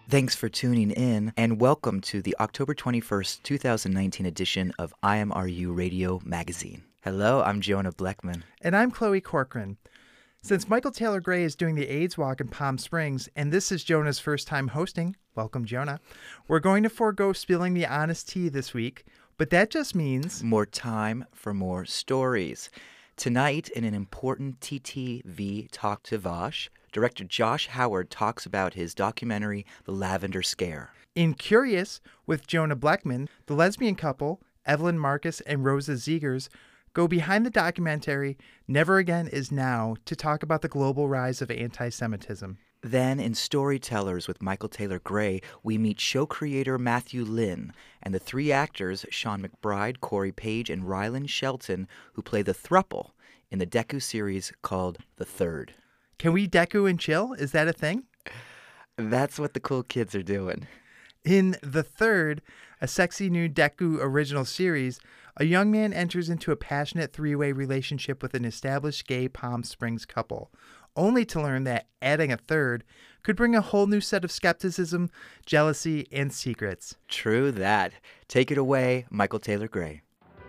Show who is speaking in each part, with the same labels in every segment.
Speaker 1: Thanks for tuning in, and welcome to the October 21st, 2019 edition of IMRU Radio Magazine. Hello, I'm Jonah Bleckman.
Speaker 2: And I'm Chloe Corcoran. Since Michael Taylor Gray is doing the AIDS Walk in Palm Springs, and this is Jonah's first time hosting, welcome Jonah, we're going to forego spilling the honest tea this week, but that just means
Speaker 1: more time for more stories. Tonight, in an important TTV Talk to Vosh, director Josh Howard talks about his documentary, The Lavender Scare.
Speaker 2: In Curious, with Jonah Bleckman, the lesbian couple, Evelyn Marcus and Rosa Zegers, go behind the documentary Never Again Is Now to talk about the global rise of anti-Semitism.
Speaker 1: Then, in Storytellers with Michael Taylor Gray, we meet show creator Matthew Lynn and the three actors, Sean McBride, Corey Page, and Ryland Shelton, who play the throuple in the Deku series called The Third.
Speaker 2: Can we Deku and chill? Is that a thing?
Speaker 1: That's what the cool kids are doing.
Speaker 2: In The Third, a sexy new Deku original series, a young man enters into a passionate three-way relationship with an established gay Palm Springs couple, only to learn that adding a third could bring a whole new set of skepticism, jealousy, and secrets.
Speaker 1: True that. Take it away, Michael Taylor Gray.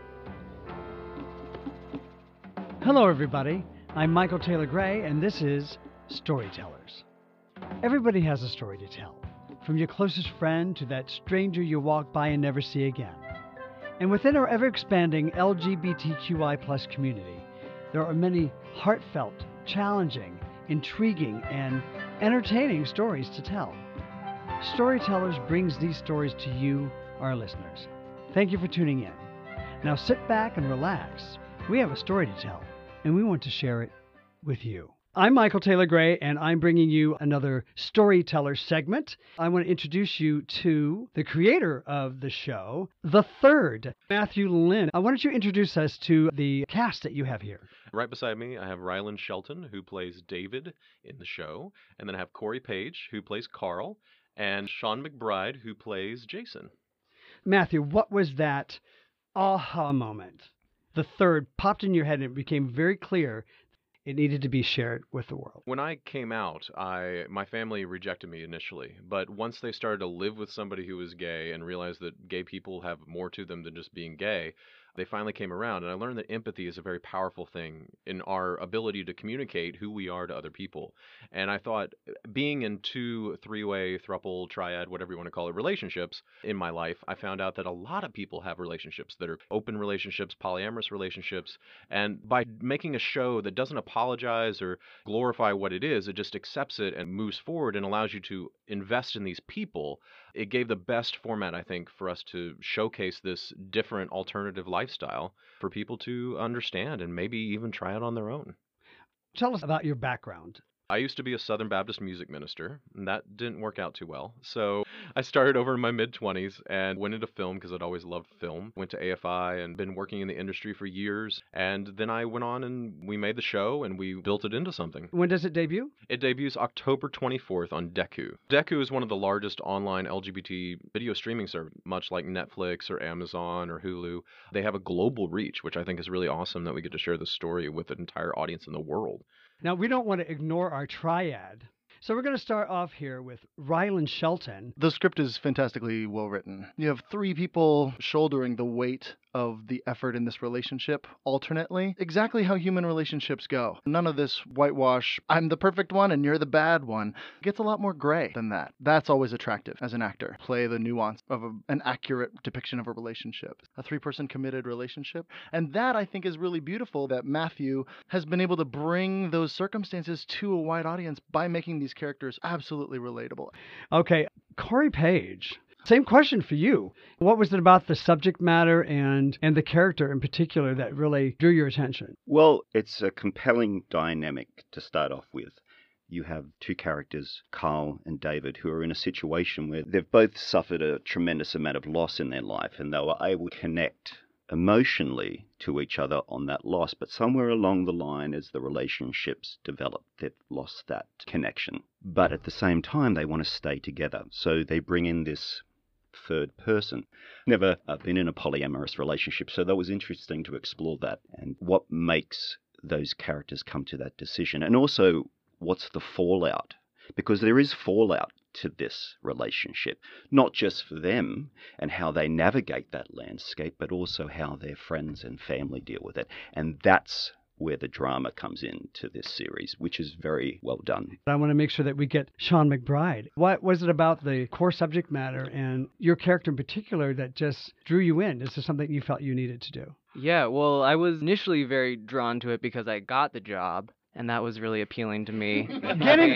Speaker 3: Hello, everybody. I'm Michael Taylor Gray, and this is Storytellers. Everybody has a story to tell, from your closest friend to that stranger you walk by and never see again. And within our ever-expanding LGBTQI+ community, there are many heartfelt, challenging, intriguing, and entertaining stories to tell. Storytellers brings these stories to you, our listeners. Thank you for tuning in. Now sit back and relax. We have a story to tell, and we want to share it with you. I'm Michael Taylor Gray, and I'm bringing you another Storyteller segment. I want to introduce you to the creator of the show, The Third, Matthew Lynn. Why don't you introduce us to the cast that you have here?
Speaker 4: Right beside me, I have Ryland Shelton, who plays David in the show, and then I have Corey Page, who plays Carl, and Sean McBride, who plays Jason.
Speaker 3: Matthew, what was that aha moment? The Third popped in your head, and it became very clear it needed to be shared with the world.
Speaker 4: When I came out, my family rejected me initially, but once they started to live with somebody who was gay and realized that gay people have more to them than just being gay, they finally came around, and I learned that empathy is a very powerful thing in our ability to communicate who we are to other people. And I thought, being in two, three-way, throuple, triad, whatever you want to call it, relationships in my life, I found out that a lot of people have relationships that are open relationships, polyamorous relationships, and by making a show that doesn't apologize or glorify what it is, it just accepts it and moves forward and allows you to invest in these people. It gave the best format, I think, for us to showcase this different alternative lifestyle for people to understand and maybe even try it on their own.
Speaker 3: Tell us about your background.
Speaker 4: I used to be a Southern Baptist music minister, and that didn't work out too well. So I started over in my mid-20s and went into film because I'd always loved film. Went to AFI and been working in the industry for years. And then I went on and we made the show and we built it into something.
Speaker 3: When does it debut?
Speaker 4: It debuts October 24th on Deku. Deku is one of the largest online LGBT video streaming service, much like Netflix or Amazon or Hulu. They have a global reach, which I think is really awesome that we get to share this story with an entire audience in the world.
Speaker 3: Now, we don't want to ignore our triad. So we're going to start off here with Ryland Shelton.
Speaker 5: The script is fantastically well written. You have three people shouldering the weight of the effort in this relationship alternately. Exactly how human relationships go. None of this whitewash, I'm the perfect one and you're the bad one. It gets a lot more gray than that. That's always attractive as an actor. Play the nuance of an accurate depiction of a relationship. A three-person committed relationship. And that, I think, is really beautiful that Matthew has been able to bring those circumstances to a wide audience by making these characters absolutely relatable.
Speaker 3: Okay, Corey Page. Same question for you. What was it about the subject matter and the character in particular that really drew your attention?
Speaker 6: Well, it's a compelling dynamic to start off with. You have two characters, Carl and David, who are in a situation where they've both suffered a tremendous amount of loss in their life, and they were able to connect emotionally to each other on that loss. But somewhere along the line, as the relationships develop, they've lost that connection. But at the same time, they want to stay together. So they bring in this third person. Never been in a polyamorous relationship, so that was interesting to explore that and what makes those characters come to that decision. And also, what's the fallout because there is fallout to this relationship, not just for them and how they navigate that landscape, but also how their friends and family deal with it. And that's where the drama comes into this series, which is very well done.
Speaker 3: I want to make sure that we get Sean McBride. What was it about the core subject matter and your character in particular that just drew you in? Is this something you felt you needed to do?
Speaker 7: Yeah, well, I was initially very drawn to it because I got the job, and that was really appealing to me.
Speaker 3: Getting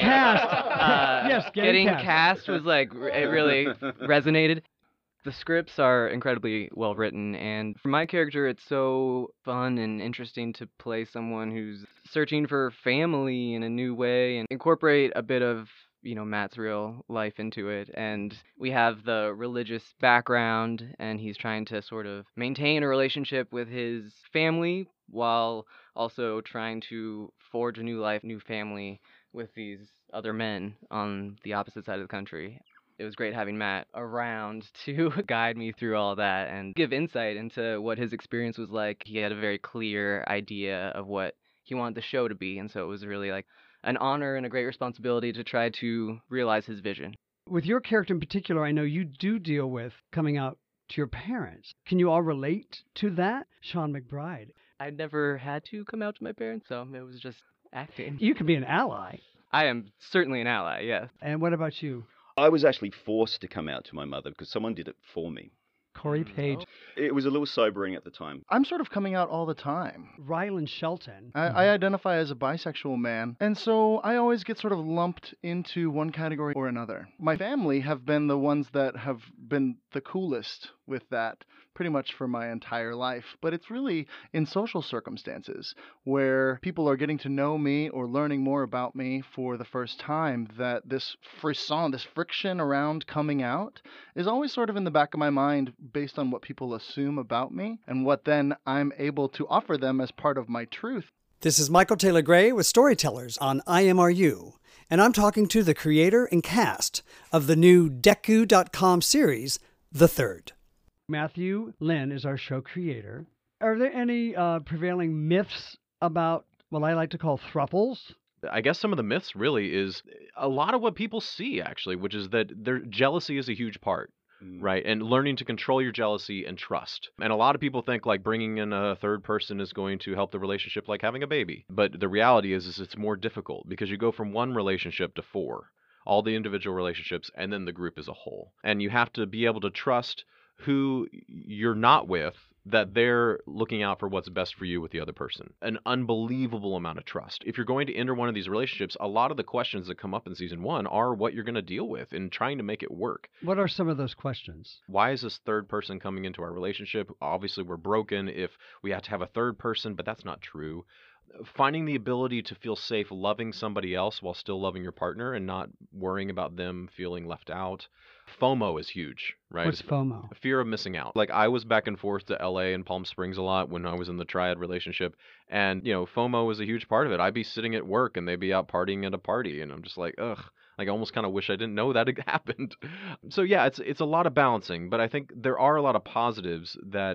Speaker 3: cast! Yes, getting
Speaker 7: cast was like, it really resonated. The scripts are incredibly well written, and for my character, it's so fun and interesting to play someone who's searching for family in a new way and incorporate a bit of, Matt's real life into it. And we have the religious background, and he's trying to sort of maintain a relationship with his family while also trying to forge a new life, new family with these other men on the opposite side of the country. It was great having Matt around to guide me through all that and give insight into what his experience was like. He had a very clear idea of what he wanted the show to be, and so it was really like an honor and a great responsibility to try to realize his vision.
Speaker 3: With your character in particular, I know you do deal with coming out to your parents. Can you all relate to that? Sean McBride.
Speaker 7: I never had to come out to my parents, so it was just acting.
Speaker 3: You can be an ally.
Speaker 7: I am certainly an ally, yes.
Speaker 3: And what about you?
Speaker 6: I was actually forced to come out to my mother because someone did it for me.
Speaker 3: Corey Page.
Speaker 6: It was a little sobering at the time.
Speaker 5: I'm sort of coming out all the time.
Speaker 3: Rylan Shelton.
Speaker 5: I identify as a bisexual man, and so I always get sort of lumped into one category or another. My family have been the ones that have been the coolest with that pretty much for my entire life, but it's really in social circumstances where people are getting to know me or learning more about me for the first time that this frisson, this friction around coming out is always sort of in the back of my mind based on what people assume about me and what then I'm able to offer them as part of my truth.
Speaker 3: This is Michael Taylor Gray with Storytellers on IMRU, and I'm talking to the creator and cast of the new Deku.com series, The Third. Matthew Lin is our show creator. Are there any prevailing myths about what I like to call thruples?
Speaker 4: I guess some of the myths really is a lot of what people see, actually, which is that jealousy is a huge part. Right. And learning to control your jealousy and trust. And a lot of people think like bringing in a third person is going to help the relationship like having a baby. But the reality is it's more difficult because you go from one relationship to four, all the individual relationships and then the group as a whole. And you have to be able to trust who you're not with, that they're looking out for what's best for you with the other person. An unbelievable amount of trust. If you're going to enter one of these relationships, a lot of the questions that come up in season 1 are what you're going to deal with in trying to make it work.
Speaker 3: What are some of those questions?
Speaker 4: Why is this third person coming into our relationship? Obviously, we're broken if we have to have a third person, but that's not true. Finding the ability to feel safe loving somebody else while still loving your partner and not worrying about them feeling left out. FOMO is huge, right?
Speaker 3: What's FOMO?
Speaker 4: Fear of missing out. Like I was back and forth to LA and Palm Springs a lot when I was in the triad relationship. And, FOMO was a huge part of it. I'd be sitting at work and they'd be out partying at a party. And I'm just like, ugh. Like I almost kind of wish I didn't know that it happened. So yeah, it's a lot of balancing. But I think there are a lot of positives that,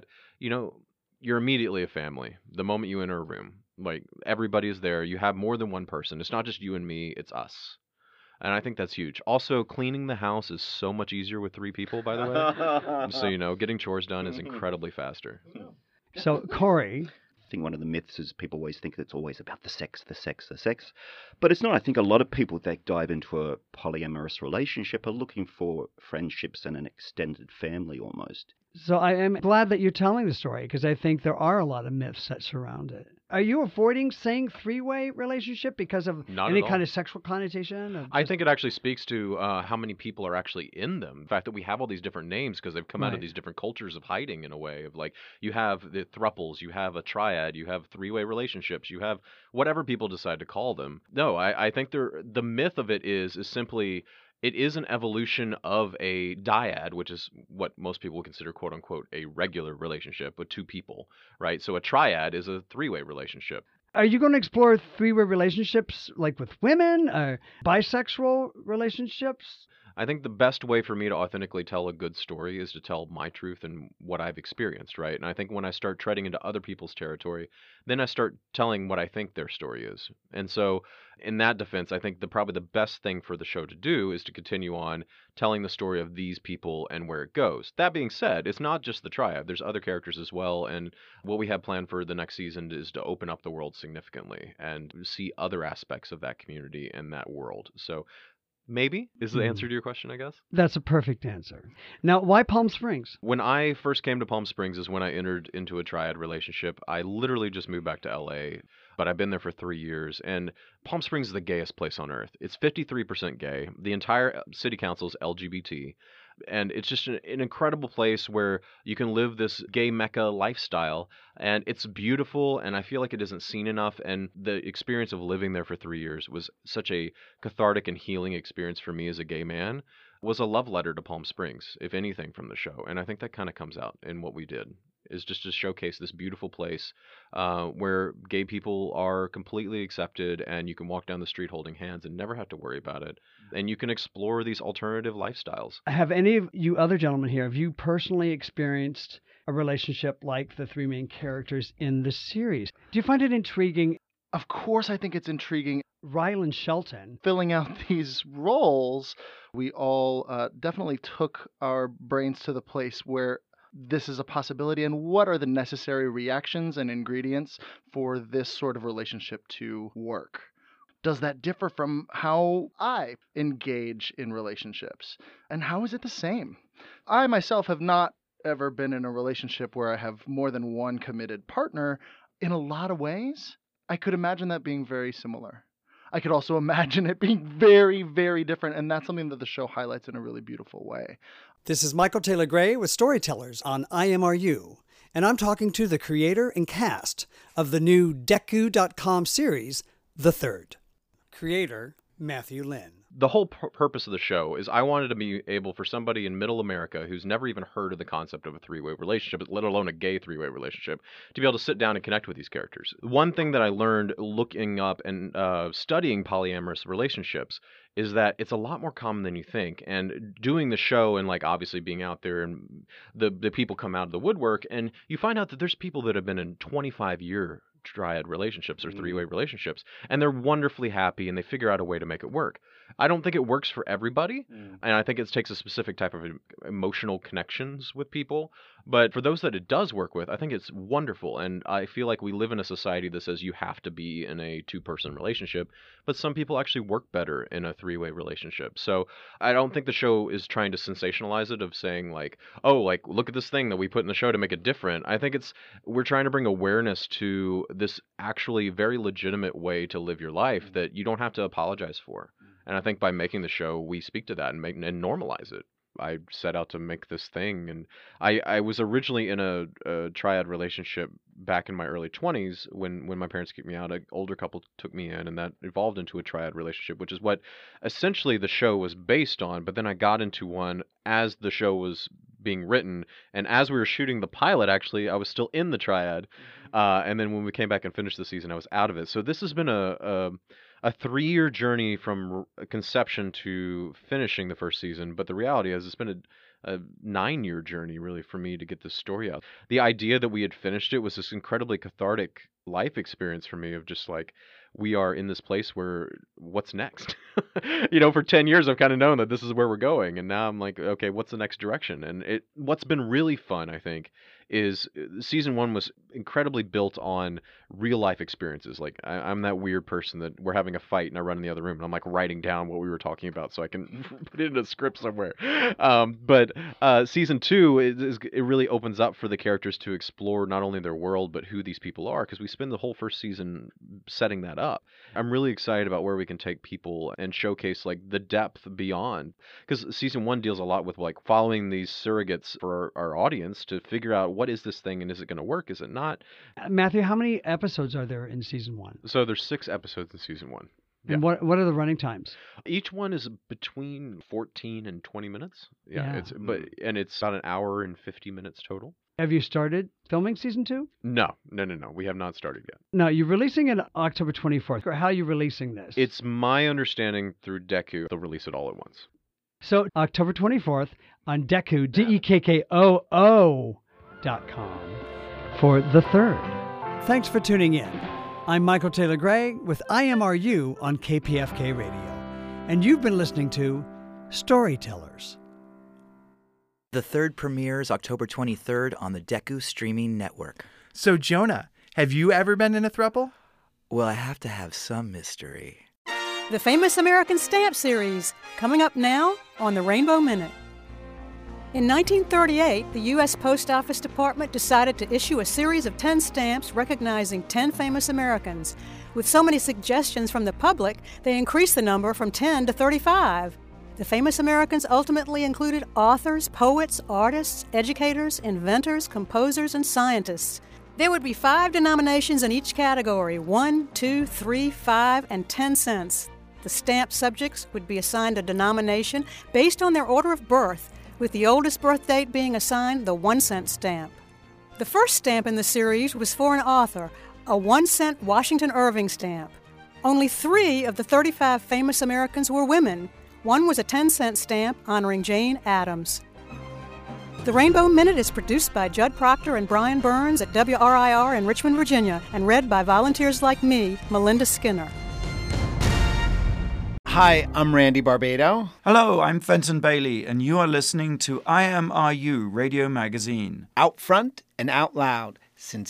Speaker 4: you're immediately a family the moment you enter a room. Like everybody's there. You have more than one person. It's not just you and me. It's us. And I think that's huge. Also, cleaning the house is so much easier with 3 people, by the way. So, getting chores done is incredibly faster.
Speaker 3: So, Corey.
Speaker 6: I think one of the myths is people always think it's always about the sex. But it's not. I think a lot of people that dive into a polyamorous relationship are looking for friendships and an extended family almost.
Speaker 3: So I am glad that you're telling the story because I think there are a lot of myths that surround it. Are you avoiding saying 3-way relationship because of any kind of sexual connotation?
Speaker 4: I think it actually speaks to how many people are actually in them. The fact that we have all these different names because they've come out of these different cultures of hiding in a way of like you have the thruples, you have a triad, you have 3-way relationships, you have whatever people decide to call them. No, I think the myth of it is simply it is an evolution of a dyad, which is what most people would consider, quote unquote, a regular relationship with 2 people, right? So a triad is a 3-way relationship.
Speaker 3: Are you going to explore 3-way relationships like with women or bisexual relationships?
Speaker 4: I think the best way for me to authentically tell a good story is to tell my truth and what I've experienced, right? And I think when I start treading into other people's territory, then I start telling what I think their story is. And so, in that defense, I think probably the best thing for the show to do is to continue on telling the story of these people and where it goes. That being said, it's not just the triad. There's other characters as well, and what we have planned for the next season is to open up the world significantly and see other aspects of that community and that world. So maybe is the answer to your question, I guess.
Speaker 3: That's a perfect answer. Now, why Palm Springs?
Speaker 4: When I first came to Palm Springs is when I entered into a triad relationship. I literally just moved back to LA, but I've been there for 3 years, and Palm Springs is the gayest place on earth. It's 53% gay. The entire city council is LGBT. And it's just an incredible place where you can live this gay Mecca lifestyle, and it's beautiful, and I feel like it isn't seen enough. And the experience of living there for 3 years was such a cathartic and healing experience for me as a gay man. Was a love letter to Palm Springs, if anything, from the show. And I think that kind of comes out in what we did, is just to showcase this beautiful place where gay people are completely accepted, and you can walk down the street holding hands and never have to worry about it. And you can explore these alternative lifestyles.
Speaker 3: Have any of you other gentlemen here, have you personally experienced a relationship like the three main characters in the series? Do you find it intriguing?
Speaker 5: Of course, I think it's intriguing.
Speaker 3: Rylan Shelton.
Speaker 5: Filling out these roles, we all definitely took our brains to the place where this is a possibility, and what are the necessary reactions and ingredients for this sort of relationship to work. Does that differ from how I engage in relationships? And how is it the same? I myself have not ever been in a relationship where I have more than one committed partner. In a lot of ways, I could imagine that being very similar. I could also imagine it being very, very different, and that's something that the show highlights in a really beautiful way.
Speaker 8: This is Michael Taylor Gray with Storytellers on IMRU, and I'm talking to the creator and cast of the new Deku.com series, The Third. Creator, Matthew Lin.
Speaker 4: The whole purpose of the show is I wanted to be able for somebody in middle America who's never even heard of the concept of a three-way relationship, let alone a gay three-way relationship, to be able to sit down and connect with these characters. One thing that I learned looking up and studying polyamorous relationships is that it's a lot more common than you think. And doing the show and obviously being out there, and the people come out of the woodwork, and you find out that there's people that have been in 25-year triad relationships or three-way relationships, and they're wonderfully happy, and they figure out a way to make it work. I don't think it works for everybody, and I think it takes a specific type of emotional connections with people. But for those that it does work with, I think it's wonderful. And I feel like we live in a society that says you have to be in a two-person relationship, but some people actually work better in a three-way relationship. So I don't think the show is trying to sensationalize it of saying look at this thing that we put in the show to make it different. I think we're trying to bring awareness to this actually very legitimate way to live your life that you don't have to apologize for. And I think by making the show, we speak to that and normalize it. I set out to make this thing, and I was originally in a triad relationship back in my early 20s when my parents kicked me out. An older couple took me in, and that evolved into a triad relationship, which is what essentially the show was based on. But then I got into one as the show was being written, and as we were shooting the pilot, actually, I was still in the triad, and then when we came back and finished the season, I was out of it. So this has been a 3-year journey from conception to finishing the first season, but the reality is it's been a 9-year journey really for me to get this story out. The idea that we had finished it was this incredibly cathartic life experience for me of just we are in this place where what's next? For 10 years I've kind of known that this is where we're going, and now I'm okay, what's the next direction? And what's been really fun, I think, is season 1 was incredibly built on real life experiences. I'm that weird person that we're having a fight and I run in the other room and I'm writing down what we were talking about so I can put it in a script somewhere. But season 2 it really opens up for the characters to explore not only their world but who these people are, because we spend the whole first season setting that up. I'm really excited about where we can take people and showcase the depth beyond, because season 1 deals a lot with following these surrogates for our audience to figure out what is this thing and is it going to work, is it not.
Speaker 3: Matthew, how many episodes are there in season 1?
Speaker 4: So there's 6 episodes in season 1.
Speaker 3: And what are the running times?
Speaker 4: Each one is between 14 and 20 minutes.
Speaker 3: Yeah.
Speaker 4: It's about an hour and 50 minutes total.
Speaker 3: Have you started filming season 2?
Speaker 4: No. We have not started yet.
Speaker 3: No, you're releasing it October 24th. How are you releasing this?
Speaker 4: It's my understanding through Deku, they'll release it all at once.
Speaker 3: So October 24th on Deku, DEKKOO.com for the third.
Speaker 8: Thanks for tuning in. I'm Michael Taylor Gray with IMRU on KPFK Radio, and you've been listening to Storytellers.
Speaker 1: The third premieres October 23rd on the Deku streaming network.
Speaker 2: So, Jonah, have you ever been in a throuple?
Speaker 1: Well, I have to have some mystery.
Speaker 9: The Famous American Stamp Series, coming up now on the Rainbow Minute. In 1938, the U.S. Post Office Department decided to issue a series of 10 stamps recognizing 10 famous Americans. With so many suggestions from the public, they increased the number from 10 to 35. The famous Americans ultimately included authors, poets, artists, educators, inventors, composers, and scientists. There would be 5 denominations in each category: 1, 2, 3, 5, and 10 cents. The stamp subjects would be assigned a denomination based on their order of birth, with the oldest birth date being assigned the 1 cent stamp. The first stamp in the series was for an author, a 1 cent Washington Irving stamp. Only 3 of the 35 famous Americans were women. One was a 10 cent stamp honoring Jane Addams. The Rainbow Minute is produced by Judd Proctor and Brian Burns at WRIR in Richmond, Virginia, and read by volunteers like me, Melinda Skinner.
Speaker 10: Hi, I'm Randy Barbado.
Speaker 11: Hello, I'm Fenton Bailey, and you are listening to IMRU Radio Magazine.
Speaker 10: Out front and out loud since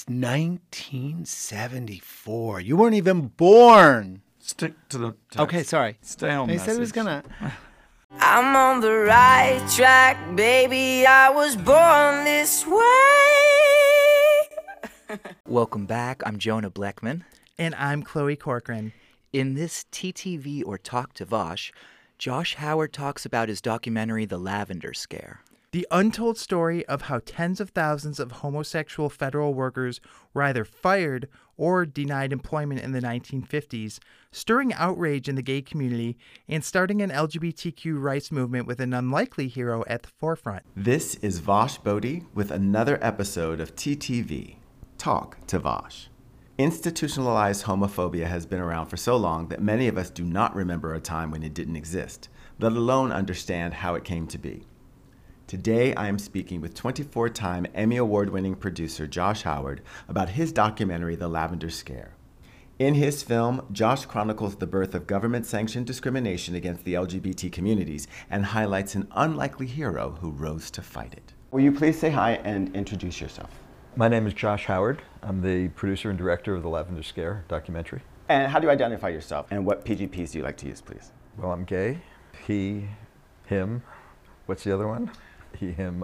Speaker 10: 1974. You weren't even born.
Speaker 11: Stick to the text.
Speaker 10: Okay, sorry.
Speaker 11: Stay on
Speaker 10: He
Speaker 11: message.
Speaker 10: said he was gonna...
Speaker 12: I'm on the right track, baby. I was born this way.
Speaker 1: Welcome back. I'm Jonah Bleckman.
Speaker 2: And I'm Chloe Corcoran.
Speaker 1: In this TTV or Talk to Vosh, Josh Howard talks about his documentary, The Lavender Scare.
Speaker 2: The untold story of how tens of thousands of homosexual federal workers were either fired or denied employment in the 1950s, stirring outrage in the gay community and starting an LGBTQ rights movement with an unlikely hero at the forefront.
Speaker 13: This is Vosh Bodhi with another episode of TTV, Talk to Vosh. Institutionalized homophobia has been around for so long that many of us do not remember a time when it didn't exist, let alone understand how it came to be. Today, I am speaking with 24-time Emmy Award-winning producer Josh Howard about his documentary, The Lavender Scare. In his film, Josh chronicles the birth of government-sanctioned discrimination against the LGBT communities and highlights an unlikely hero who rose to fight it. Will you please say hi and introduce yourself?
Speaker 14: My name is Josh Howard. I'm the producer and director of the Lavender Scare documentary.
Speaker 13: And how do you identify yourself? And what PGPs do you like to use, please?
Speaker 14: Well, I'm gay. He, him. What's the other one? He, him.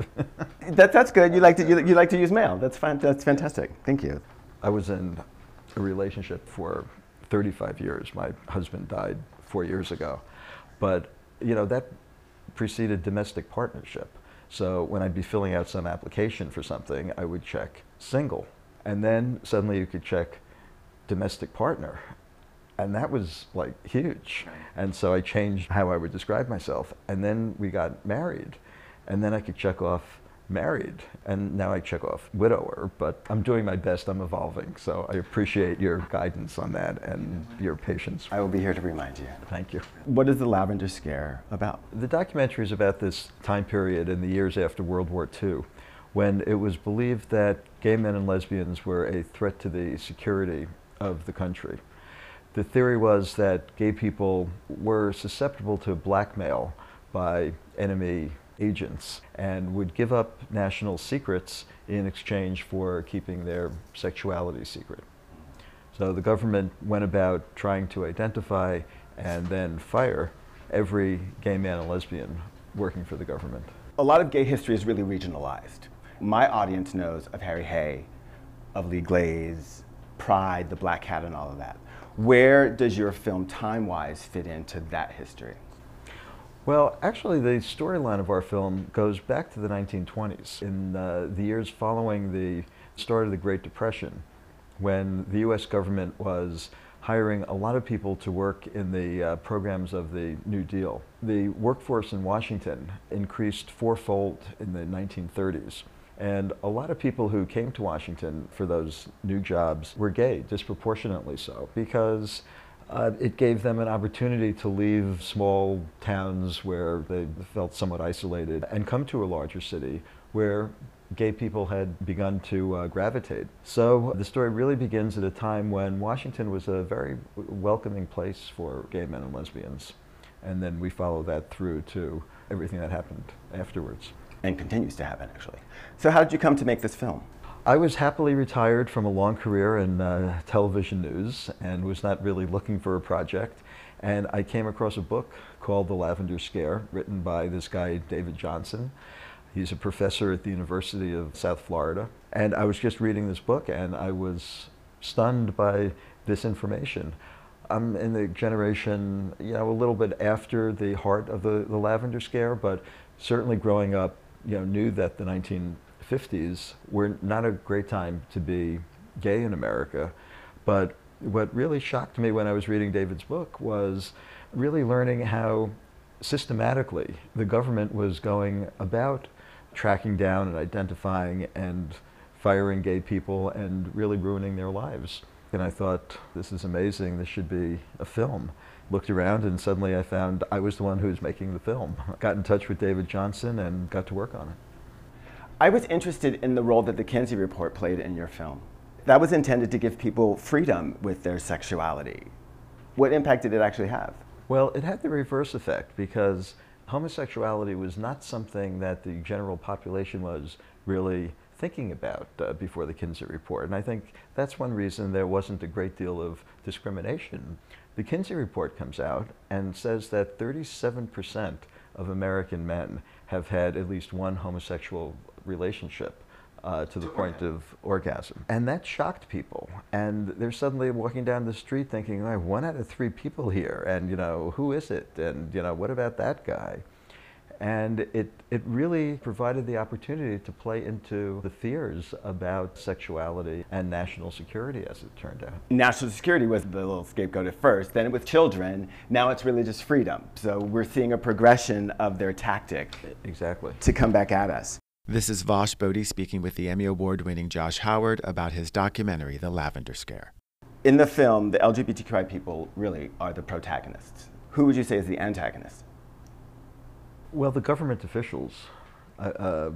Speaker 13: That's good. You like to use male. That's fine. That's fantastic. Thank you.
Speaker 14: I was in a relationship for 35 years. My husband died 4 years ago. But, that preceded domestic partnership. So when I'd be filling out some application for something, I would check single. And then suddenly you could check domestic partner. And that was like huge. And so I changed how I would describe myself. And then we got married. And then I could check off married. And now I check off widower. But I'm doing my best. I'm evolving. So I appreciate your guidance on that and your patience.
Speaker 13: I will be here to remind you.
Speaker 14: Thank you.
Speaker 13: What is The Lavender Scare about?
Speaker 14: The documentary is about this time period in the years after World War II, when it was believed that gay men and lesbians were a threat to the security of the country. The theory was that gay people were susceptible to blackmail by enemy agents and would give up national secrets in exchange for keeping their sexuality secret. So the government went about trying to identify and then fire every gay man and lesbian working for the government.
Speaker 13: A lot of gay history is really regionalized. My audience knows of Harry Hay, of Lee Glaze, Pride, the Black Cat, and all of that. Where does your film time-wise fit into that history?
Speaker 14: Well, actually, the storyline of our film goes back to the 1920s, in the years following the start of the Great Depression, when the U.S. government was hiring a lot of people to work in the programs of the New Deal. The workforce in Washington increased fourfold in the 1930s. And a lot of people who came to Washington for those new jobs were gay, disproportionately so, because It gave them an opportunity to leave small towns where they felt somewhat isolated and come to a larger city where gay people had begun to gravitate. So the story really begins at a time when Washington was a very welcoming place for gay men and lesbians. And then we follow that through to everything that happened afterwards.
Speaker 13: And continues to happen, actually. So how did you come to make this film?
Speaker 14: I was happily retired from a long career in television news and was not really looking for a project. And I came across a book called The Lavender Scare, written by this guy, David Johnson. He's a professor at the University of South Florida. And I was just reading this book and I was stunned by this information. I'm in the generation, you know, a little bit after the heart of the Lavender Scare, but certainly growing up, you know, knew that the 1950s were not a great time to be gay in America. But what really shocked me when I was reading David's book was really learning how systematically the government was going about tracking down and identifying and firing gay people and really ruining their lives. And I thought, this is amazing, this should be a film. Looked around and suddenly I found I was the one who was making the film. Got in touch with David Johnson and got to work on it.
Speaker 13: I was interested in the role that the Kinsey Report played in your film. That was intended to give people freedom with their sexuality. What impact did it actually have?
Speaker 14: Well, it had the reverse effect because homosexuality was not something that the general population was really thinking about before the Kinsey Report. And I think that's one reason there wasn't a great deal of discrimination. The Kinsey Report comes out and says that 37% of American men have had at least one homosexual relationship to the point of orgasm. And that shocked people. And they're suddenly walking down the street thinking, oh, 1 out of 3 people here, and you know, who is it? And you know, what about that guy? And it really provided the opportunity to play into the fears about sexuality and national security, as it turned out.
Speaker 13: National security was the little scapegoat at first, then with children, now it's religious freedom. So we're seeing a progression of their tactic.
Speaker 14: Exactly.
Speaker 13: To come back at us.
Speaker 15: This is Vosh Bodie speaking with the Emmy Award-winning Josh Howard about his documentary, The Lavender Scare.
Speaker 13: In the film, the LGBTQI people really are the protagonists. Who would you say is the antagonist?
Speaker 14: Well, the government officials are,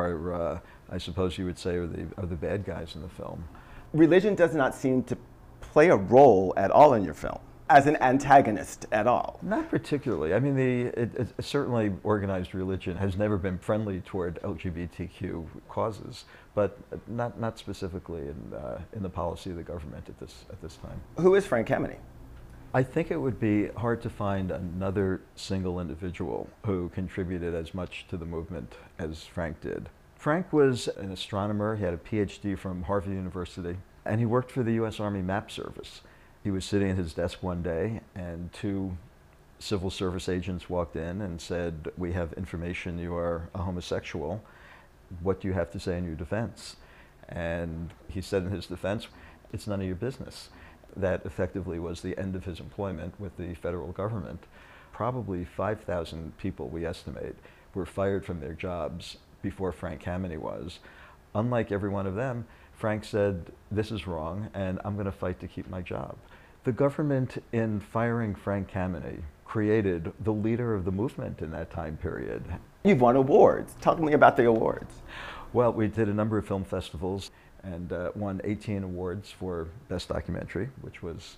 Speaker 14: I suppose you would say, are the bad guys in the film.
Speaker 13: Religion does not seem to play a role at all in your film, as an antagonist at all.
Speaker 14: Not particularly. I mean, certainly organized religion has never been friendly toward LGBTQ causes, but not specifically in the policy of the government at this time.
Speaker 13: Who is Frank Kameny?
Speaker 14: I think it would be hard to find another single individual who contributed as much to the movement as Frank did. Frank was an astronomer. He had a PhD from Harvard University, and he worked for the U.S. Army Map Service. He was sitting at his desk one day, and 2 civil service agents walked in and said, "We have information you are a homosexual. What do you have to say in your defense?" And he said in his defense, "It's none of your business." That effectively was the end of his employment with the federal government. Probably 5,000 people, we estimate, were fired from their jobs before Frank Kameny was. Unlike every one of them, Frank said, "This is wrong, and I'm going to fight to keep my job." The government, in firing Frank Kameny, created the leader of the movement in that time period.
Speaker 13: You've won awards. Talk to me about the awards.
Speaker 14: Well, we did a number of film festivals and won 18 awards for Best Documentary, which was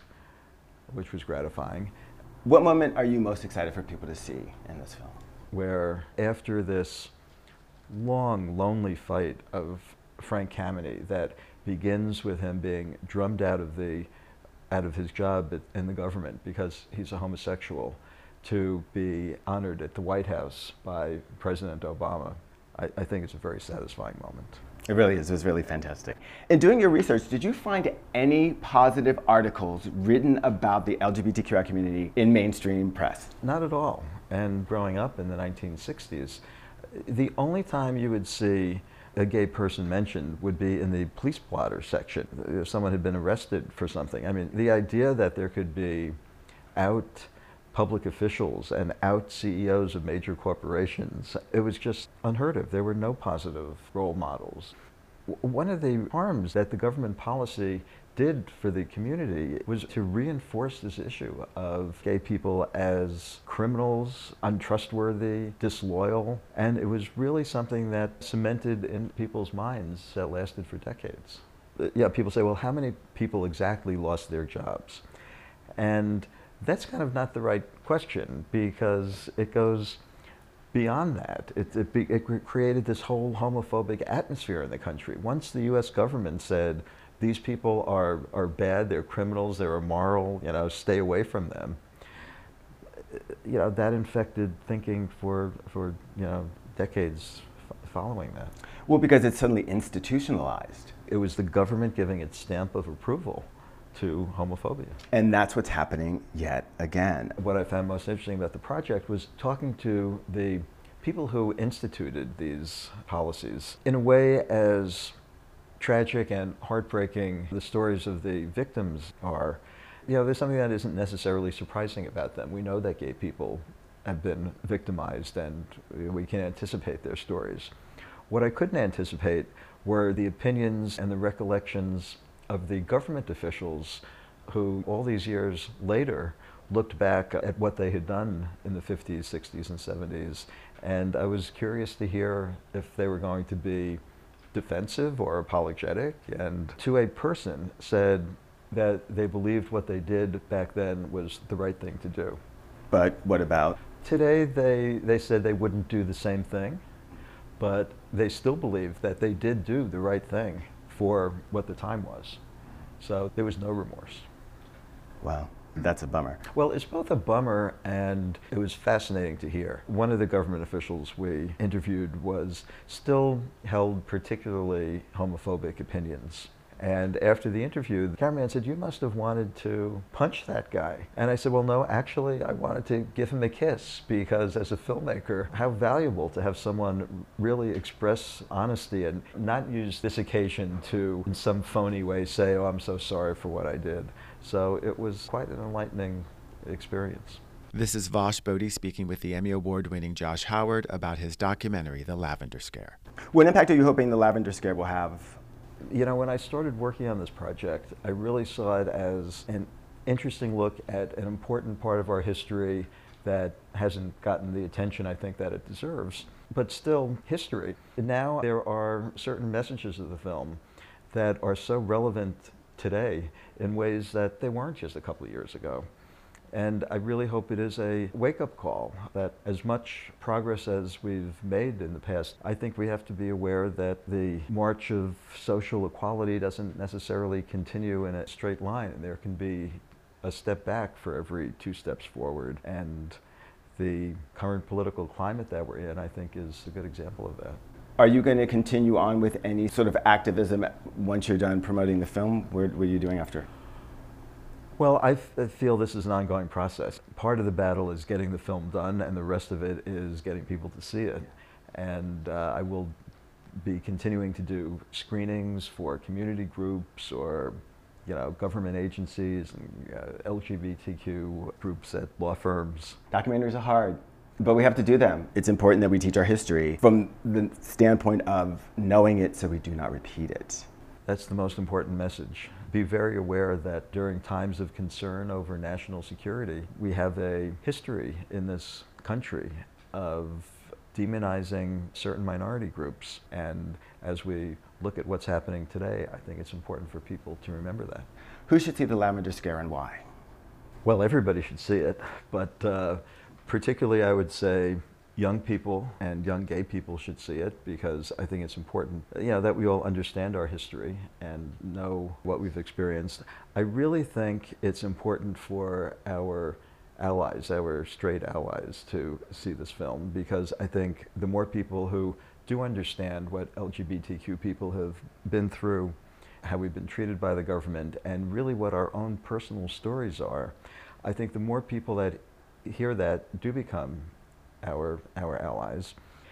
Speaker 14: gratifying.
Speaker 13: What moment are you most excited for people to see in this film?
Speaker 14: Where after this long, lonely fight of Frank Kameny that begins with him being drummed out of his job in the government because he's a homosexual, to be honored at the White House by President Obama, I think it's a very satisfying moment.
Speaker 13: It really is. It was really fantastic. In doing your research, did you find any positive articles written about the LGBTQI community in mainstream press?
Speaker 14: Not at all. And growing up in the 1960s, the only time you would see a gay person mentioned would be in the police blotter section. If someone had been arrested for something. I mean, the idea that there could be out public officials and out CEOs of major corporations, it was just unheard of. There were no positive role models. One of the harms that the government policy did for the community was to reinforce this issue of gay people as criminals, untrustworthy, disloyal, and it was really something that cemented in people's minds that lasted for decades. Yeah, people say, well, how many people exactly lost their jobs? And that's kind of not the right question, because it goes beyond that. It created this whole homophobic atmosphere in the country. Once the U.S. government said, these people are bad, they're criminals, they're immoral, stay away from them, that infected thinking for decades following that.
Speaker 13: Well, because it's suddenly institutionalized.
Speaker 14: It was the government giving its stamp of approval to homophobia.
Speaker 13: And that's what's happening yet again.
Speaker 14: What I found most interesting about the project was talking to the people who instituted these policies. In a way as tragic and heartbreaking the stories of the victims are, there's something that isn't necessarily surprising about them. We know that gay people have been victimized, and we can anticipate their stories. What I couldn't anticipate were the opinions and the recollections of the government officials who, all these years later, looked back at what they had done in the 50s, 60s, and 70s. And I was curious to hear if they were going to be defensive or apologetic. And to a person said that they believed what they did back then was the right thing to do.
Speaker 13: But what about?
Speaker 14: Today, they said they wouldn't do the same thing, but they still believe that they did do the right thing for what the time was. So there was no remorse.
Speaker 13: Wow, that's a bummer.
Speaker 14: Well, it's both a bummer and it was fascinating to hear. One of the government officials we interviewed still held particularly homophobic opinions. And after the interview, the cameraman said, "You must have wanted to punch that guy." And I said, "Well, no, actually, I wanted to give him a kiss, because as a filmmaker, how valuable to have someone really express honesty and not use this occasion to, in some phony way, say, oh, I'm so sorry for what I did." So it was quite an enlightening experience.
Speaker 15: This is Vosh Bodie speaking with the Emmy Award-winning Josh Howard about his documentary, The Lavender Scare.
Speaker 13: What impact are you hoping The Lavender Scare will have?
Speaker 14: When I started working on this project, I really saw it as an interesting look at an important part of our history that hasn't gotten the attention I think that it deserves, but still history. And now there are certain messages of the film that are so relevant today in ways that they weren't just a couple of years ago. And I really hope it is a wake-up call that as much progress as we've made in the past, I think we have to be aware that the march of social equality doesn't necessarily continue in a straight line, and there can be a step back for every 2 steps forward. And the current political climate that we're in, I think, is a good example of that.
Speaker 13: Are you going to continue on with any sort of activism once you're done promoting the film? What are you doing after?
Speaker 14: Well, I feel this is an ongoing process. Part of the battle is getting the film done, and the rest of it is getting people to see it. And I will be continuing to do screenings for community groups or government agencies and LGBTQ groups at law firms.
Speaker 13: Documentaries are hard, but we have to do them. It's important that we teach our history from the standpoint of knowing it so we do not repeat it.
Speaker 14: That's the most important message. Be very aware that during times of concern over national security, we have a history in this country of demonizing certain minority groups. And as we look at what's happening today, I think it's important for people to remember that.
Speaker 13: Who should see The Lavender Scare and why?
Speaker 14: Well, everybody should see it, but particularly I would say young people and young gay people should see it, because I think it's important, that we all understand our history and know what we've experienced. I really think it's important for our allies, our straight allies, to see this film, because I think the more people who do understand what LGBTQ people have been through, how we've been treated by the government, and really what our own personal stories are, I think the more people that hear that do become our allies.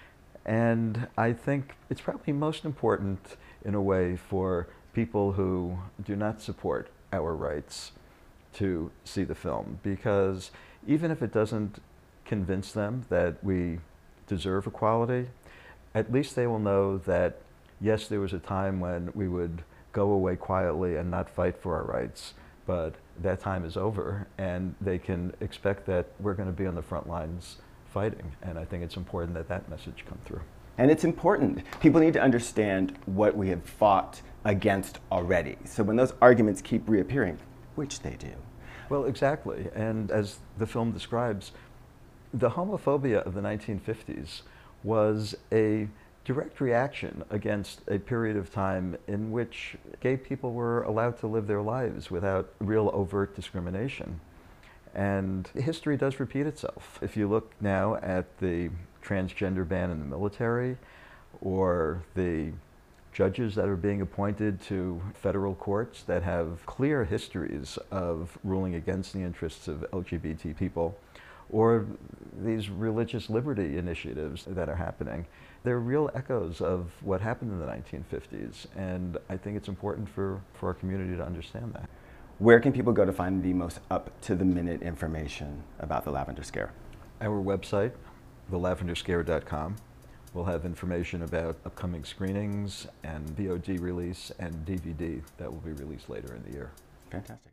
Speaker 14: And I think it's probably most important in a way for people who do not support our rights to see the film, because even if it doesn't convince them that we deserve equality, at least they will know that yes, there was a time when we would go away quietly and not fight for our rights. But that time is over, and they can expect that we're going to be on the front lines fighting. And I think it's important that that message come through.
Speaker 13: And it's important. People need to understand what we have fought against already. So when those arguments keep reappearing, which they do.
Speaker 14: Well, exactly. And as the film describes, the homophobia of the 1950s was a direct reaction against a period of time in which gay people were allowed to live their lives without real overt discrimination. And history does repeat itself. If you look now at the transgender ban in the military, or the judges that are being appointed to federal courts that have clear histories of ruling against the interests of LGBT people, or these religious liberty initiatives that are happening, they're real echoes of what happened in the 1950s. And I think it's important for our community to understand that.
Speaker 13: Where can people go to find the most up-to-the-minute information about the Lavender Scare?
Speaker 14: Our website, thelavenderscare.com, will have information about upcoming screenings and VOD release and DVD that will be released later in the year.
Speaker 13: Fantastic.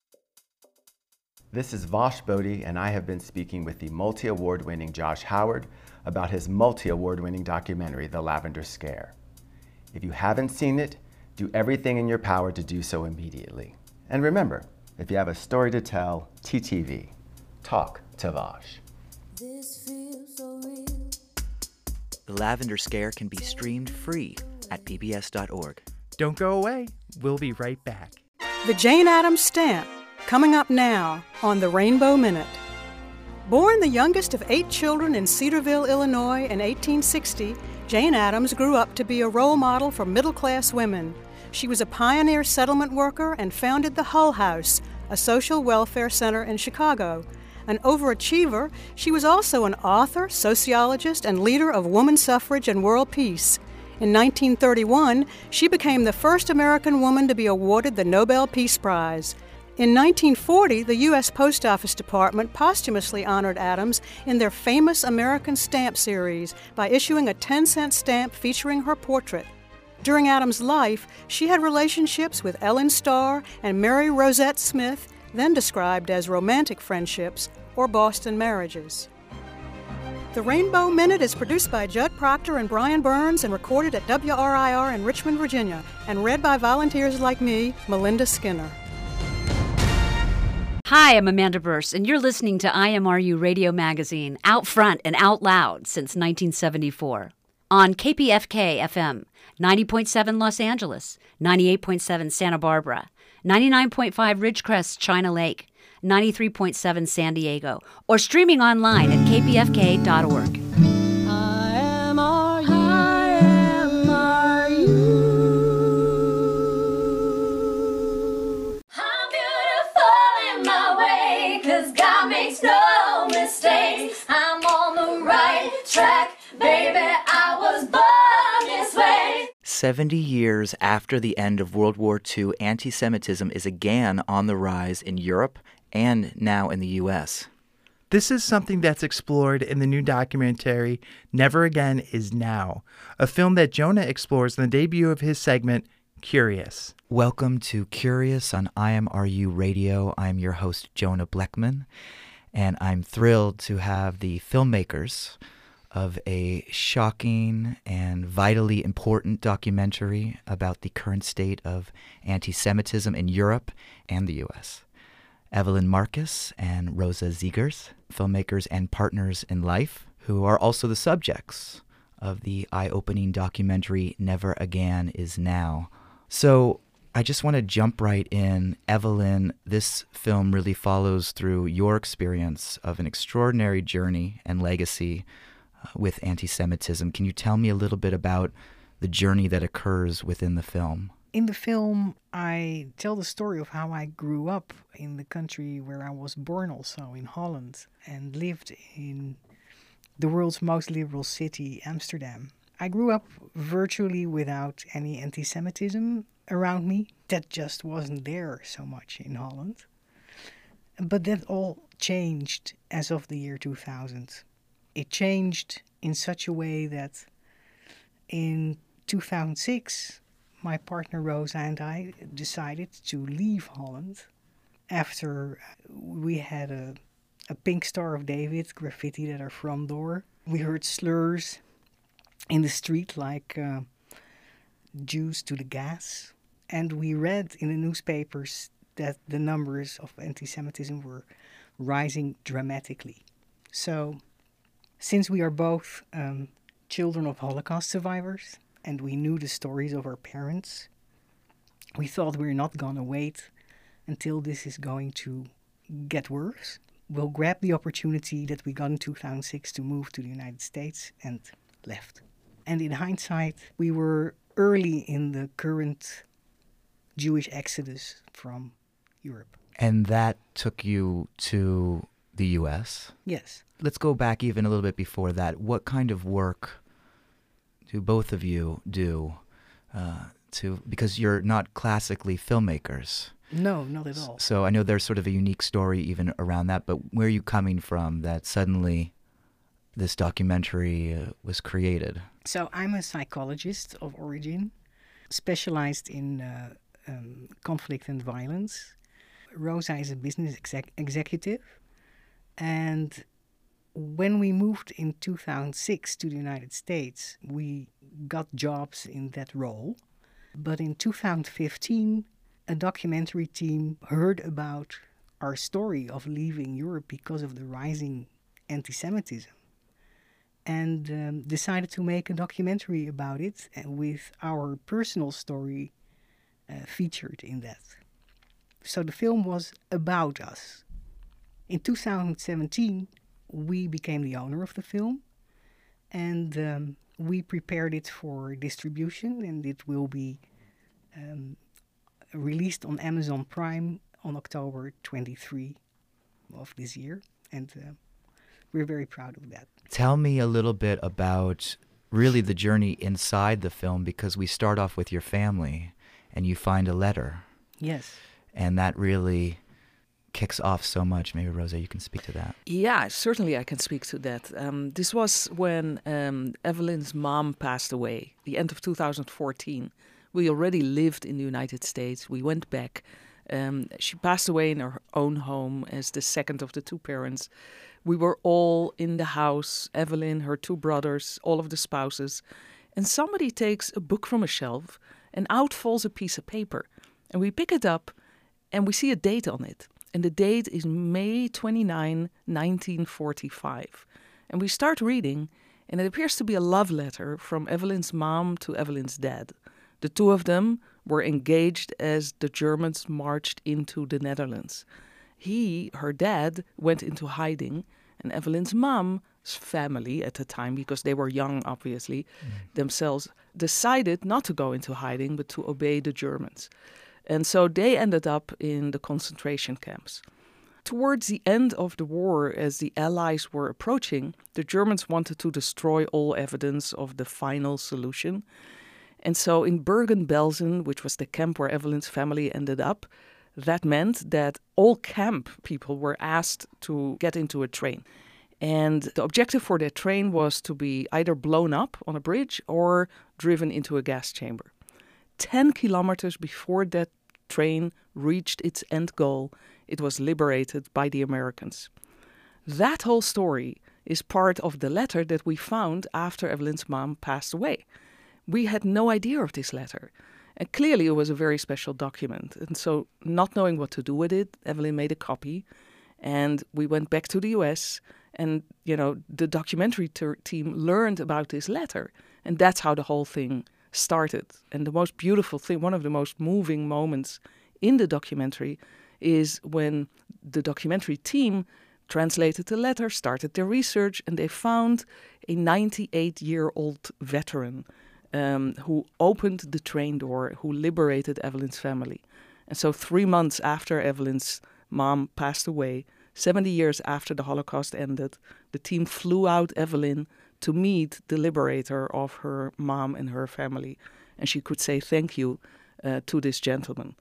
Speaker 13: This is Vosh Bodie, and I have been speaking with the multi-award-winning Josh Howard about his multi-award-winning documentary, The Lavender Scare. If you haven't seen it, do everything in your power to do so immediately. And remember, if you have a story to tell, TTV, talk to Vosh.
Speaker 12: This feels so real.
Speaker 1: The Lavender Scare can be streamed free at pbs.org.
Speaker 2: Don't go away. We'll be right back.
Speaker 9: The Jane Addams Stamp, coming up now on the Rainbow Minute. Born the youngest of 8 children in Cedarville, Illinois in 1860, Jane Addams grew up to be a role model for middle-class women. She was a pioneer settlement worker and founded the Hull House, a social welfare center in Chicago. An overachiever, she was also an author, sociologist, and leader of woman suffrage and world peace. In 1931, she became the first American woman to be awarded the Nobel Peace Prize. In 1940, the U.S. Post Office Department posthumously honored Addams in their famous American Stamp series by issuing a 10-cent stamp featuring her portrait. During Addams' life, she had relationships with Ellen Starr and Mary Rosette Smith, then described as romantic friendships or Boston marriages. The Rainbow Minute is produced by Judd Proctor and Brian Burns and recorded at WRIR in Richmond, Virginia, and read by volunteers like me, Melinda Skinner.
Speaker 16: Hi, I'm Amanda Burse, and you're listening to IMRU Radio Magazine, out front and out loud since 1974. On KPFK FM, 90.7 Los Angeles, 98.7 Santa Barbara, 99.5 Ridgecrest, China Lake, 93.7 San Diego, or streaming online at kpfk.org.
Speaker 12: No mistakes, I'm on the right track, baby, I was born this way.
Speaker 1: 70 years after the end of World War II, anti-Semitism is again on the rise in Europe and now in the U.S.
Speaker 2: This is something that's explored in the new documentary, Never Again Is Now, a film that Jonah explores in the debut of his segment, Curious.
Speaker 1: Welcome to Curious on IMRU Radio. I'm your host, Jonah Bleckman. And I'm thrilled to have the filmmakers of a shocking and vitally important documentary about the current state of anti-Semitism in Europe and the U.S. Evelyn Marcus and Rosa Ziegers, filmmakers and partners in life, who are also the subjects of the eye-opening documentary Never Again Is Now. So I just want to jump right in. Evelyn, this film really follows through your experience of an extraordinary journey and legacy with anti-Semitism. Can you tell me a little bit about the journey that occurs within the film?
Speaker 17: In the film, I tell the story of how I grew up in the country where I was born also, in Holland, and lived in the world's most liberal city, Amsterdam. I grew up virtually without any anti-Semitism around me. That just wasn't there so much in Holland. But that all changed as of the year 2000. It changed in such a way that in 2006, my partner Rosa and I decided to leave Holland after we had a pink Star of David graffitied at our front door. We heard slurs in the street like Jews to the gas. And we read in the newspapers that the numbers of anti-Semitism were rising dramatically. So, since we are both children of Holocaust survivors and we knew the stories of our parents, we thought we're not going to wait until this is going to get worse. We'll grab the opportunity that we got in 2006 to move to the United States and left. And in hindsight, we were early in the current Jewish exodus from Europe.
Speaker 1: And that took you to the U.S.?
Speaker 17: Yes.
Speaker 1: Let's go back even a little bit before that. What kind of work do both of you do because you're not classically filmmakers?
Speaker 17: No, not at all.
Speaker 1: So I know there's sort of a unique story even around that, but where are you coming from that suddenly this documentary was created?
Speaker 17: So I'm a psychologist of origin, specialized in conflict and violence. Rosa is a business executive. And when we moved in 2006 to the United States, we got jobs in that role. But in 2015, a documentary team heard about our story of leaving Europe because of the rising anti-Semitism and decided to make a documentary about it with our personal story featured in that. So the film was about us. In 2017, we became the owner of the film and we prepared it for distribution, and it will be released on Amazon Prime on October 23 of this year, and we're very proud of that.
Speaker 1: Tell me a little bit about really the journey inside the film, because we start off with your family and you find a letter.
Speaker 17: Yes.
Speaker 1: And that really kicks off so much. Maybe, Rosa, you can speak to that.
Speaker 18: Yeah, certainly I can speak to that. This was when Evelyn's mom passed away, the end of 2014. We already lived in the United States. We went back. She passed away in her own home as the second of the two parents. We were all in the house, Evelyn, her two brothers, all of the spouses. And somebody takes a book from a shelf and out falls a piece of paper. And we pick it up and we see a date on it. And the date is May 29, 1945. And we start reading, and it appears to be a love letter from Evelyn's mom to Evelyn's dad. The two of them were engaged as the Germans marched into the Netherlands. Her dad, went into hiding, and Evelyn's mom's family at the time, because they were young, obviously, themselves, decided not to go into hiding, but to obey the Germans. And so they ended up in the concentration camps. Towards the end of the war, as the Allies were approaching, the Germans wanted to destroy all evidence of the final solution. And so in Bergen-Belsen, which was the camp where Evelyn's family ended up, that meant that all camp people were asked to get into a train. And the objective for that train was to be either blown up on a bridge or driven into a gas chamber. 10 kilometers before that train reached its end goal, it was liberated by the Americans. That whole story is part of the letter that we found after Evelyn's mom passed away. We had no idea of this letter. And clearly it was a very special document. And so, not knowing what to do with it, Evelyn made a copy. And we went back to the US. And, the documentary team learned about this letter. And that's how the whole thing started. And the most beautiful thing, one of the most moving moments in the documentary, is when the documentary team translated the letter, started their research, and they found a 98-year-old veteran who opened the train door, who liberated Evelyn's family. And so 3 months after Evelyn's mom passed away, 70 years after the Holocaust ended, the team flew out Evelyn to meet the liberator of her mom and her family. And she could say thank you to this gentleman.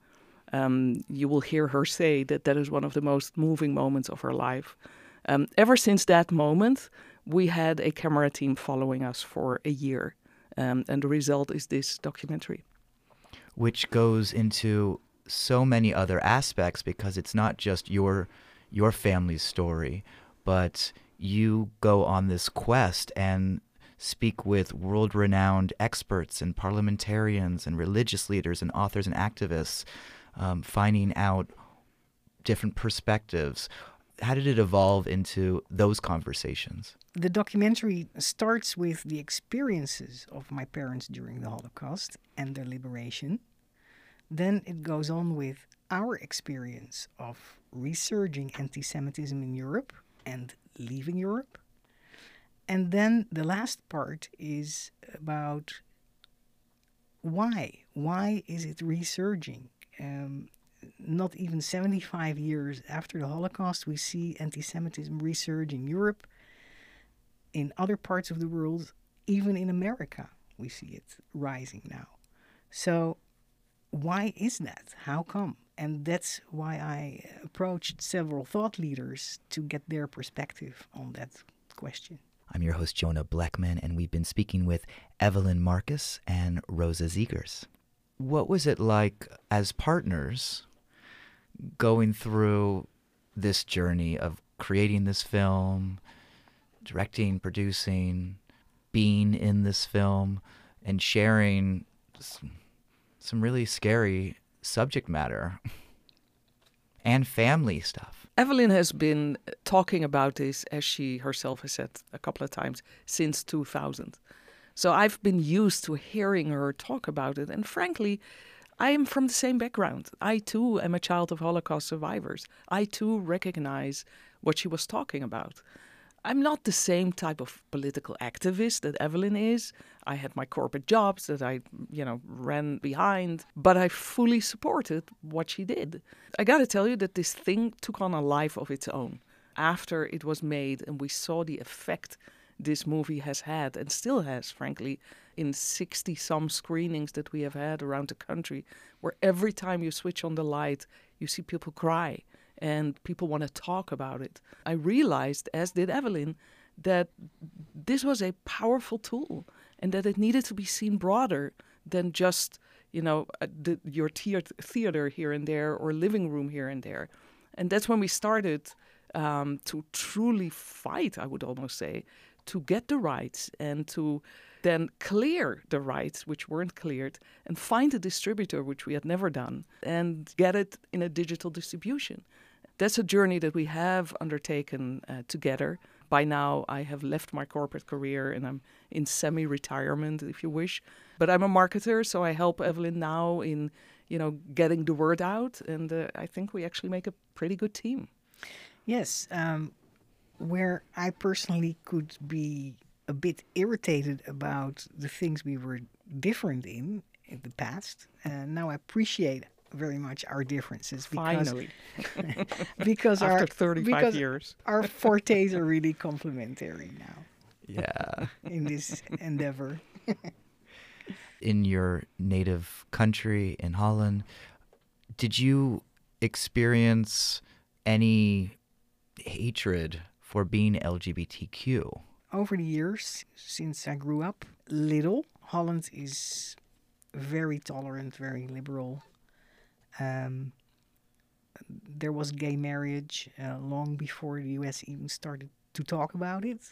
Speaker 18: You will hear her say that is one of the most moving moments of her life. Ever since that moment, we had a camera team following us for a year. And the result is this documentary.
Speaker 1: which goes into so many other aspects because it's not just your family's story, but you go on this quest and speak with world-renowned experts and parliamentarians and religious leaders and authors and activists, finding out different perspectives. How did it evolve into those conversations?
Speaker 17: The documentary starts with the experiences of my parents during the Holocaust and their liberation. Then it goes on with our experience of resurging anti-Semitism in Europe and leaving Europe. And then the last part is about why. Why is it resurging? Not even 75 years after the Holocaust, we see anti-Semitism resurge in Europe, in other parts of the world, even in America, we see it rising now. So why is that? How come? And that's why I approached several thought leaders to get their perspective on that question.
Speaker 1: I'm your host, Jonah Bleckman, and we've been speaking with Evelyn Marcus and Rosa Zegers. What was it like as partners going through this journey of creating this film, directing, producing, being in this film, and sharing some really scary subject matter and family stuff?
Speaker 18: Evelyn has been talking about this, as she herself has said a couple of times, since 2000. So I've been used to hearing her talk about it. And frankly, I am from the same background. I too am a child of Holocaust survivors. I too recognize what she was talking about. I'm not the same type of political activist that Evelyn is. I had my corporate jobs that I, ran behind, but I fully supported what she did. I got to tell you that this thing took on a life of its own after it was made, and we saw the effect this movie has had and still has, frankly, in 60-some screenings that we have had around the country, where every time you switch on the light, you see people cry and people want to talk about it. I realized, as did Evelyn, that this was a powerful tool and that it needed to be seen broader than just, your theater here and there or living room here and there. And that's when we started to truly fight, I would almost say, to get the rights and to then clear the rights which weren't cleared and find a distributor, which we had never done, and get it in a digital distribution. That's a journey that we have undertaken together. By now, I have left my corporate career and I'm in semi-retirement, if you wish. But I'm a marketer, so I help Evelyn now in, getting the word out. And I think we actually make a pretty good team.
Speaker 17: Yes, where I personally could be a bit irritated about the things we were different in the past. Now I appreciate very much our differences because
Speaker 18: finally,
Speaker 17: because
Speaker 18: after 35 years,
Speaker 17: our fortes are really complementary now.
Speaker 1: Yeah,
Speaker 17: in this endeavor.
Speaker 1: In your native country in Holland, did you experience any hatred for being LGBTQ?
Speaker 17: Over the years, since I grew up, little. Holland is very tolerant, very liberal. There was gay marriage long before the U.S. even started to talk about it.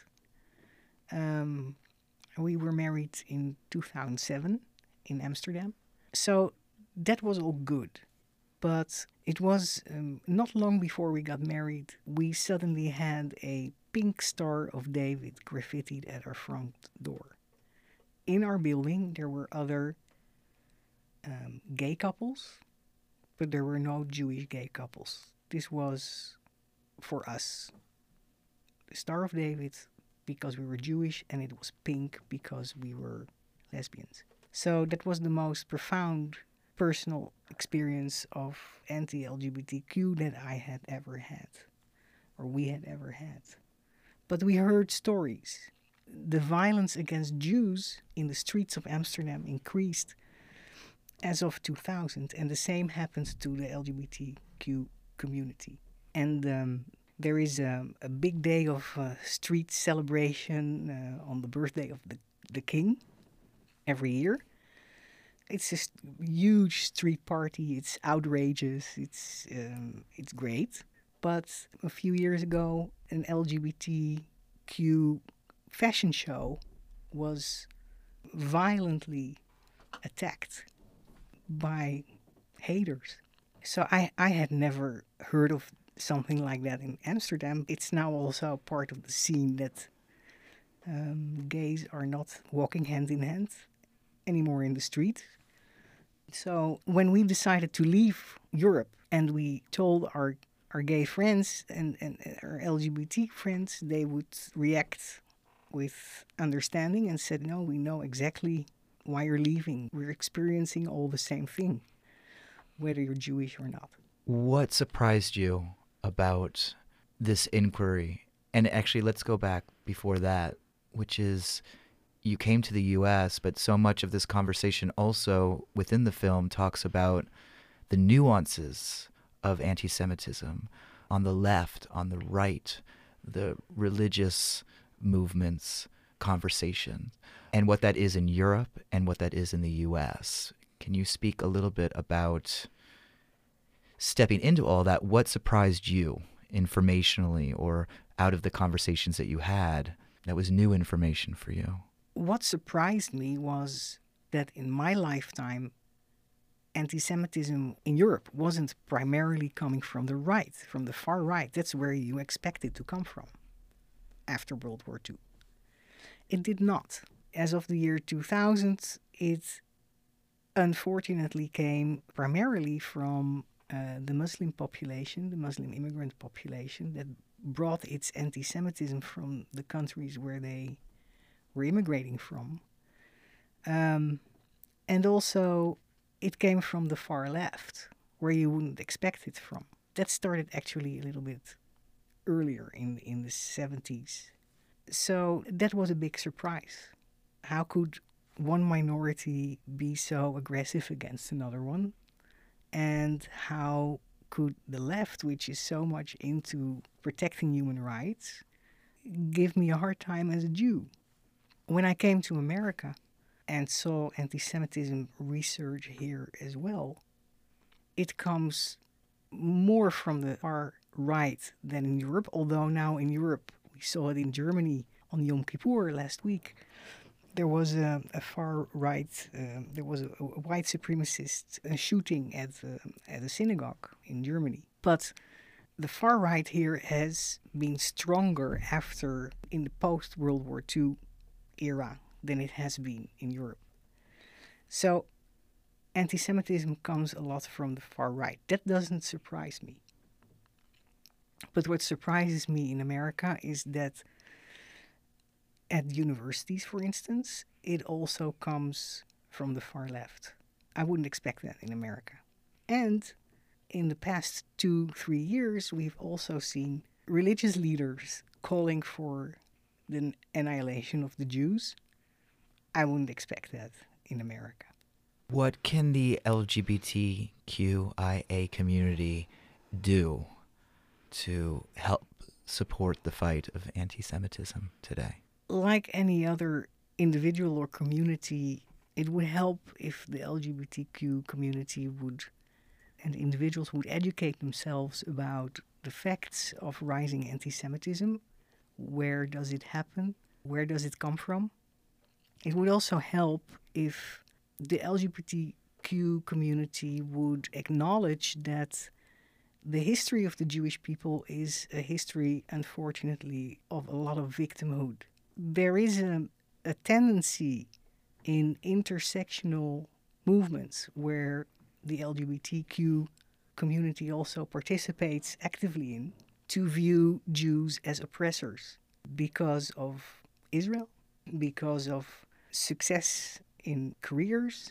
Speaker 17: We were married in 2007 in Amsterdam. So that was all good. But it was not long before we got married, we suddenly had a pink Star of David graffitied at our front door. In our building, there were other gay couples, but there were no Jewish gay couples. This was, for us, the Star of David because we were Jewish, and it was pink because we were lesbians. So that was the most profound personal experience of anti-LGBTQ that I had ever had, or we had ever had. But we heard stories. The violence against Jews in the streets of Amsterdam increased as of 2000, and the same happened to the LGBTQ community. And there is a big day of street celebration on the birthday of the king every year. It's a huge street party. It's outrageous. It's great. But a few years ago, an LGBTQ fashion show was violently attacked by haters. So I had never heard of something like that in Amsterdam. It's now also part of the scene that gays are not walking hand in hand anymore in the street. So when we decided to leave Europe and we told our gay friends and our LGBT friends, they would react with understanding and said, no, we know exactly why you're leaving. We're experiencing all the same thing, whether you're Jewish or not.
Speaker 1: What surprised you about this inquiry? And actually, let's go back before that, which is you came to the U.S., but so much of this conversation also within the film talks about the nuances of anti-Semitism on the left, on the right, the religious movements conversation, and what that is in Europe and what that is in the U.S. Can you speak a little bit about stepping into all that? What surprised you informationally or out of the conversations that you had that was new information for you?
Speaker 17: What surprised me was that in my lifetime, anti-Semitism in Europe wasn't primarily coming from the right, from the far right. That's where you expect it to come from after World War II. It did not. As of the year 2000, it unfortunately came primarily from the Muslim population, the Muslim immigrant population, that brought its anti-Semitism from the countries where they were immigrating from. And also, it came from the far left, where you wouldn't expect it from. That started actually a little bit earlier in the 70s. So that was a big surprise. How could one minority be so aggressive against another one? And how could the left, which is so much into protecting human rights, give me a hard time as a Jew? When I came to America and saw anti-Semitism research here as well, it comes more from the far right than in Europe, although now in Europe, we saw it in Germany on Yom Kippur last week. There was a far right, there was a white supremacist shooting at a synagogue in Germany. But the far right here has been stronger in the post-World War II era than it has been in Europe. So anti-Semitism comes a lot from the far right. That doesn't surprise me. But what surprises me in America is that at universities, for instance, it also comes from the far left. I wouldn't expect that in America. And in the past 2-3 years, we've also seen religious leaders calling for the annihilation of the Jews. I wouldn't expect that in America.
Speaker 1: What can the LGBTQIA community do to help support the fight of anti-Semitism today?
Speaker 17: Like any other individual or community, it would help if the LGBTQ community and individuals would educate themselves about the facts of rising anti-Semitism. Where does it happen? Where does it come from? It would also help if the LGBTQ community would acknowledge that the history of the Jewish people is a history, unfortunately, of a lot of victimhood. There is a tendency in intersectional movements where the LGBTQ community also participates actively in to view Jews as oppressors because of Israel, because of success in careers.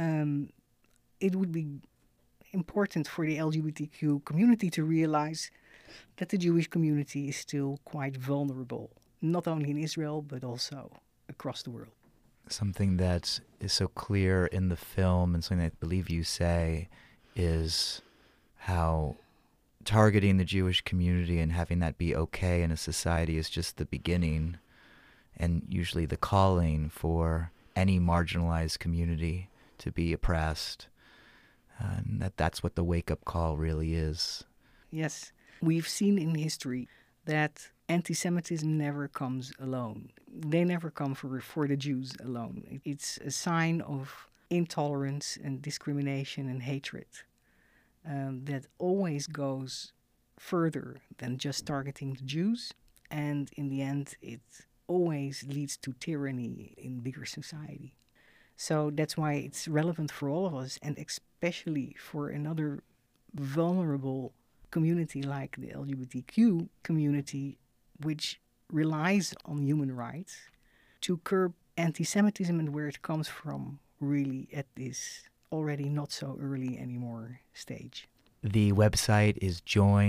Speaker 17: It would be important for the LGBTQ community to realize that the Jewish community is still quite vulnerable, not only in Israel, but also across the world.
Speaker 1: Something that is so clear in the film and something that I believe you say is how targeting the Jewish community and having that be okay in a society is just the beginning and usually the calling for any marginalized community to be oppressed. And that's what the wake-up call really is.
Speaker 17: Yes, we've seen in history that anti-Semitism never comes alone. They never come for the Jews alone. It's a sign of intolerance and discrimination and hatred that always goes further than just targeting the Jews. And in the end, it always leads to tyranny in bigger society. So that's why it's relevant for all of us, and especially for another vulnerable community like the LGBTQ community, which relies on human rights to curb anti-Semitism and where it comes from really at this already not so early anymore stage.
Speaker 1: The website is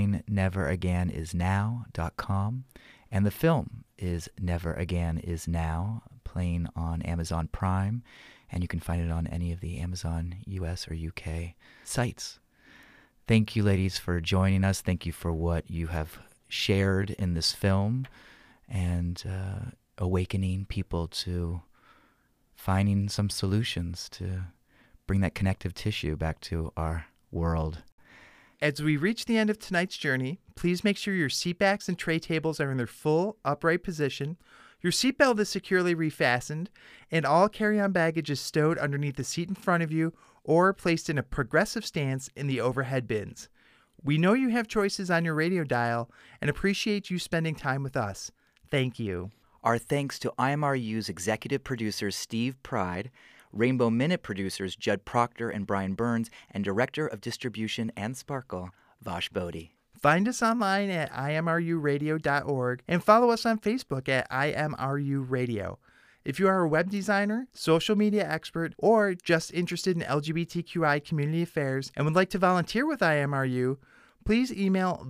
Speaker 1: joinneveragainisnow.com, and the film is Never Again Is Now, playing on Amazon Prime, and you can find it on any of the Amazon US or UK sites. Thank you, ladies, for joining us. Thank you for what you have shared in this film and awakening people to finding some solutions to bring that connective tissue back to our world.
Speaker 2: As we reach the end of tonight's journey, please make sure your seatbacks and tray tables are in their full upright position, your seatbelt is securely refastened, and all carry-on baggage is stowed underneath the seat in front of you or placed in a progressive stance in the overhead bins. We know you have choices on your radio dial and appreciate you spending time with us. Thank you.
Speaker 1: Our thanks to IMRU's executive producers Steve Pride, Rainbow Minute producers Judd Proctor and Brian Burns, and Director of Distribution and Sparkle, Vash Bodhi.
Speaker 2: Find us online at imruradio.org and follow us on Facebook at IMRU Radio. If you are a web designer, social media expert, or just interested in LGBTQI community affairs and would like to volunteer with IMRU, please email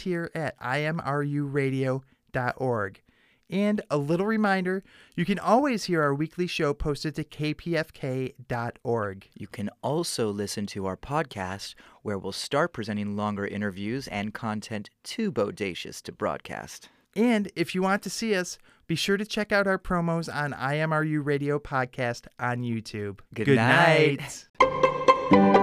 Speaker 2: volunteer@imruradio.org. And a little reminder, you can always hear our weekly show posted to kpfk.org.
Speaker 1: You can also listen to our podcast, where we'll start presenting longer interviews and content too bodacious to broadcast.
Speaker 2: And if you want to see us, be sure to check out our promos on IMRU Radio Podcast on YouTube.
Speaker 1: Good night.